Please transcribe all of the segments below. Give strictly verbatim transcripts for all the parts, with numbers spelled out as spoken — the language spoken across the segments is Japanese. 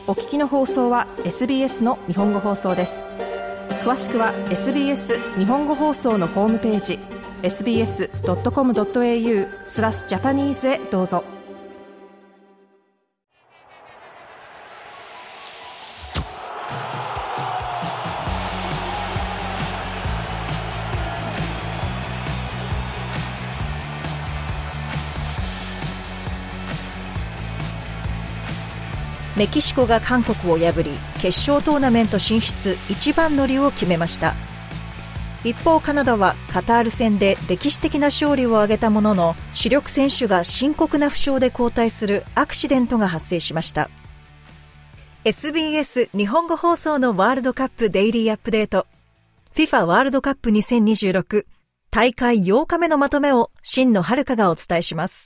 お聞きの放送は エスビーエス の日本語放送です。詳しくは エスビーエス 日本語放送のホームページ エスビーエスドットコムドットエーユー スラスジャパニーズへどうぞ。メキシコが韓国を破り決勝トーナメント進出一番乗りを決めました。一方カナダはカタール戦で歴史的な勝利を挙げたものの、主力選手が深刻な負傷で交代するアクシデントが発生しました。 エスビーエス 日本語放送のワールドカップデイリーアップデート フィファ ワールドカップにせんにじゅうろく大会ようかめのまとめを新野遥がお伝えします。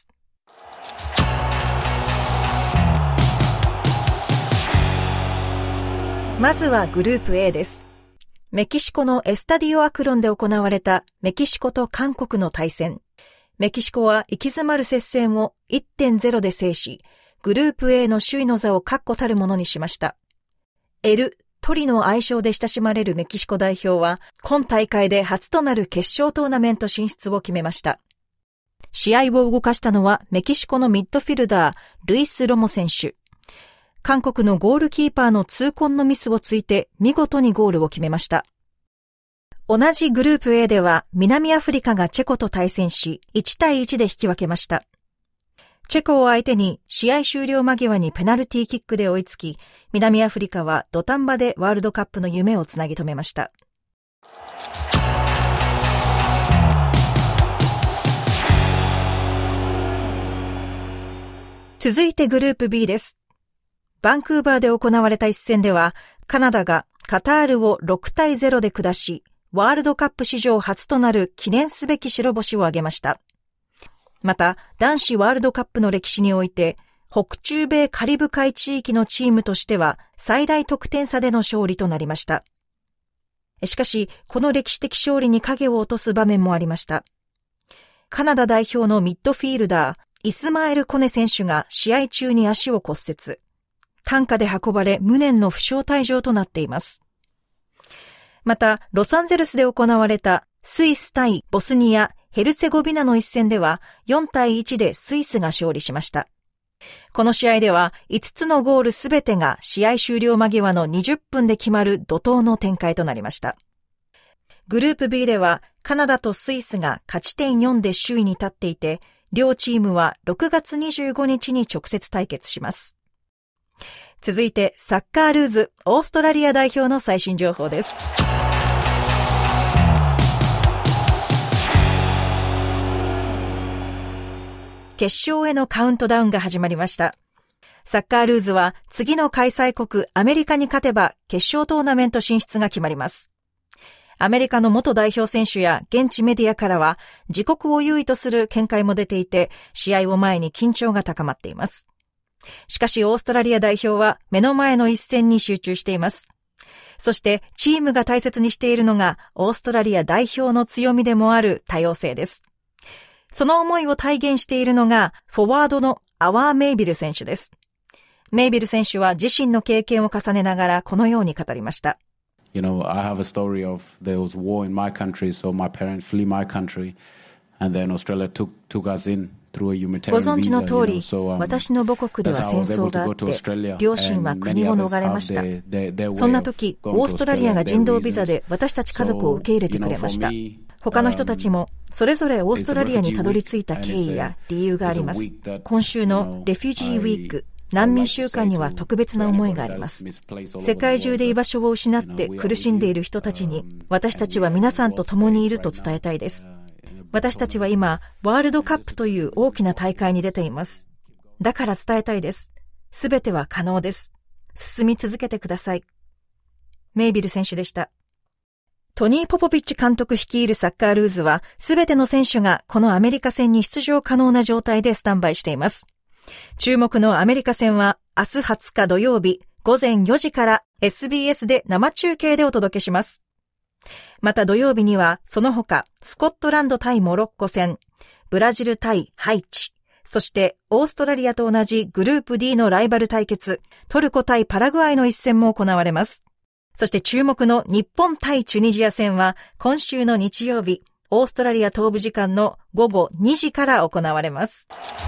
まずはグループ エー です。メキシコのエスタディオアクロンで行われたメキシコと韓国の対戦。メキシコは息詰まる接戦を いってんゼロ で制し、グループ エー の首位の座を確固たるものにしました。エル・トリの愛称で親しまれるメキシコ代表は、今大会で初となる決勝トーナメント進出を決めました。試合を動かしたのはメキシコのミッドフィルダー、ルイス・ロモ選手。韓国のゴールキーパーの痛恨のミスをついて見事にゴールを決めました。同じグループ エー では南アフリカがチェコと対戦しいちたいいちで引き分けました。チェコを相手に試合終了間際にペナルティーキックで追いつき、南アフリカは土壇場でワールドカップの夢をつなぎ止めました。続いてグループ ビー です。バンクーバーで行われた一戦では、カナダがカタールをろくたいゼロで下し、ワールドカップ史上初となる記念すべき白星を挙げました。また、男子ワールドカップの歴史において、北中米カリブ海地域のチームとしては最大得点差での勝利となりました。しかし、この歴史的勝利に影を落とす場面もありました。カナダ代表のミッドフィールダー、イスマエル・コネ選手が試合中に足を骨折。担架で運ばれ無念の負傷退場となっています。また、ロサンゼルスで行われたスイス対ボスニア・ヘルセゴビナの一戦ではよんたいいちでスイスが勝利しました。この試合ではいつつのゴールすべてが試合終了間際のにじゅっぷんで決まる怒涛の展開となりました。グループ ビー ではカナダとスイスが勝ち点よんで首位に立っていて、両チームはろくがつにじゅうごにちに直接対決します。続いてサッカールーズオーストラリア代表の最新情報です。決勝へのカウントダウンが始まりました。サッカールーズは次の開催国アメリカに勝てば決勝トーナメント進出が決まります。アメリカの元代表選手や現地メディアからは自国を優位とする見解も出ていて、試合を前に緊張が高まっています。しかしオーストラリア代表は目の前の一戦に集中しています。そしてチームが大切にしているのがオーストラリア代表の強みでもある多様性です。その思いを体現しているのがフォワードのアワー・メイビル選手です。メイビル選手は自身の経験を重ねながらこのように語りました。 You know, I have a story of there was war in my country, so my parents flee my country, and then Australia took took us in. ご存知の通り、私の母国では戦争があって、両親は国を逃れました。そんな時、オーストラリアが人道ビザで私たち家族を受け入れてくれました。他の人たちも、それぞれオーストラリアにたどり着いた経緯や理由があります。今週のレフュージーウィーク、難民週間には特別な思いがあります。世界中で居場所を失って苦しんでいる人たちに、私たちは皆さんと共にいると伝えたいです。私たちは今、ワールドカップという大きな大会に出ています。だから伝えたいです。すべては可能です。進み続けてください。メイビル選手でした。トニー・ポポビッチ監督率いるサッカールーズは、すべての選手がこのアメリカ戦に出場可能な状態でスタンバイしています。注目のアメリカ戦は、明日はつか土曜日、ごぜんよじから エスビーエス で生中継でお届けします。また土曜日にはその他スコットランド対モロッコ戦、ブラジル対ハイチ、 そしてオーストラリアと同じグループ D のライバル対決、トルコ対パラグアイの一戦も行われます。そして注目の日本対チュニジア戦は今週の日曜日、オーストラリア東部時間のごごにじから行われます。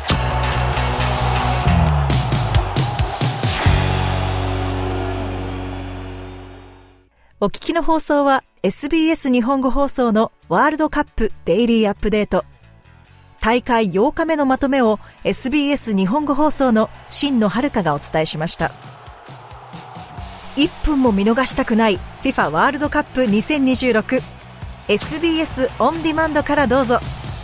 お聞きの放送は エスビーエス 日本語放送のワールドカップデイリーアップデート。大会ようかめのまとめを エスビーエス 日本語放送の新野遥がお伝えしました。いっぷんも見逃したくない FIFA ワールドカップにせんにじゅうろく。エスビーエス オンディマンドからどうぞ。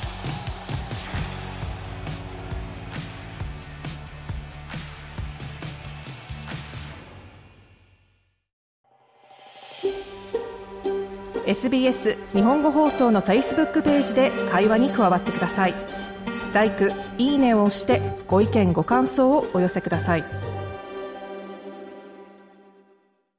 エスビーエス 日本語放送の Facebook ページで会話に加わってください。ライク、いいねを押してご意見ご感想をお寄せください。